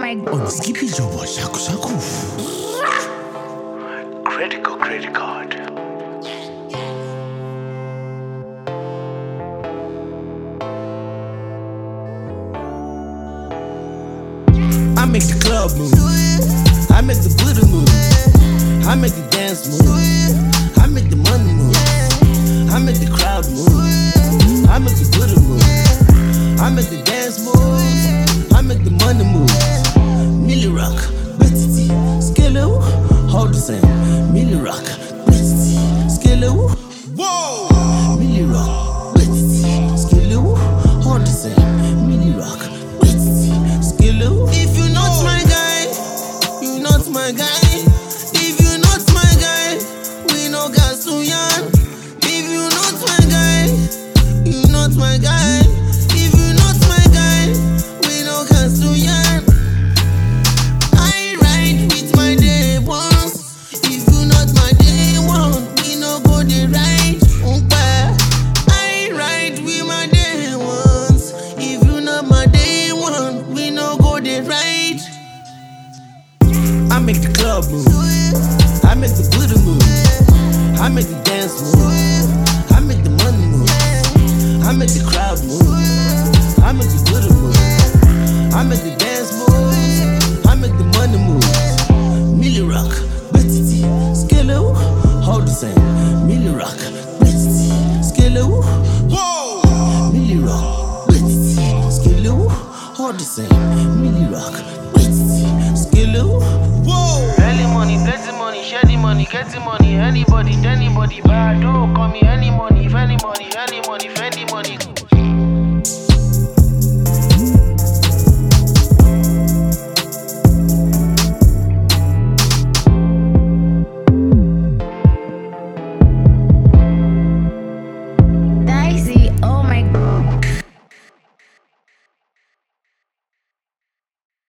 my On Skippy Jobo, Shaku Shaku. Credit card. I make the club move. I make the Buddha move. I make the dance move. I make the money move. I make the crowd move. I make the Buddha move. I make the dance moves. I make the money move. Millie Rock, Betty, Skillo, hold the same. Millie Rock, Betty, Skillo. Whoa! Millie Rock, Betty, Skillo, hold the same. Millie Rock, Betty, Skillo. If you're not my guy, you're not my guy. If you're not my guy, we no gas to yarn. If you're not my guy, you're not my guy. If you're not my guy, we no gas to yarn. I ride with my day ones. If you're not my day one, we no go the right. I ride with my day ones. If you're not my day one, we no go the right. I make the club move. I make the Buddha move. I make the dance move. I make the money move. I make the crowd move. I make the Buddha move. I make the dance moves. I make the money move. Millie Rock, Betty, Skillo, hold the same. Millie Rock, Betty, Skillo. Whoa! Millie Rock, Betty, Skillo, hold the same. Millie Rock, Betty, Skillo. Whoa! Early money, plenty money, share the money, get the money. Anybody, bad, don't call me any money, if any money,